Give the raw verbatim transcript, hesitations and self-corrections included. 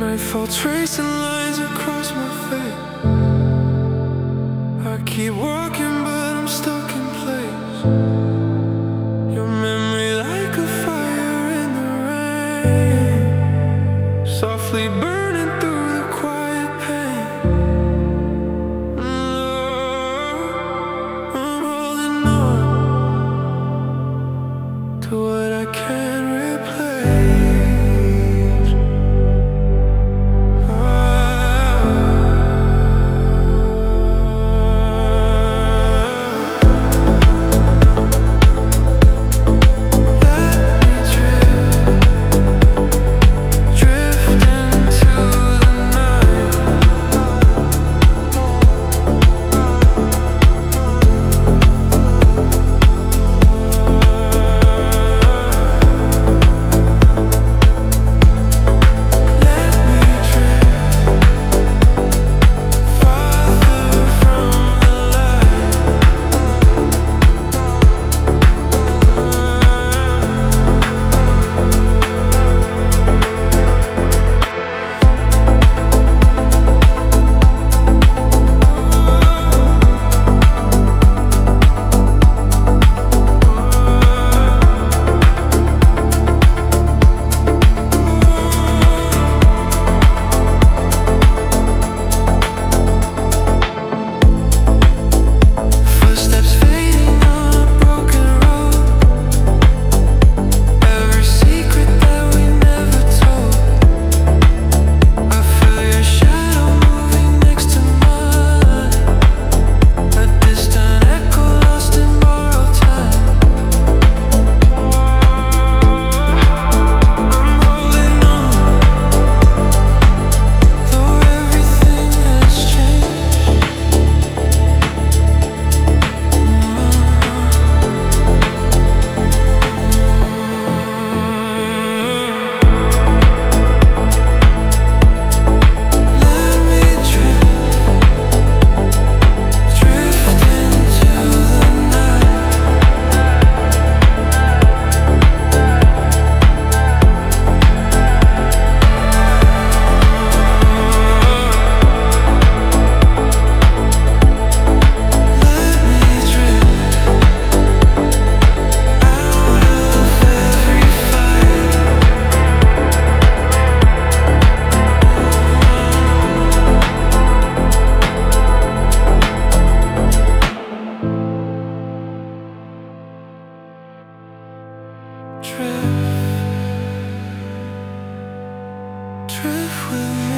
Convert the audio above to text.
Nightfall tracing lines across my face. I keep walking but I'm stuck in place. Your memory like a fire in the rain, softly burning through the quiet pain. Oh, I'm holding on to what I can't replace. Drift, drift with me.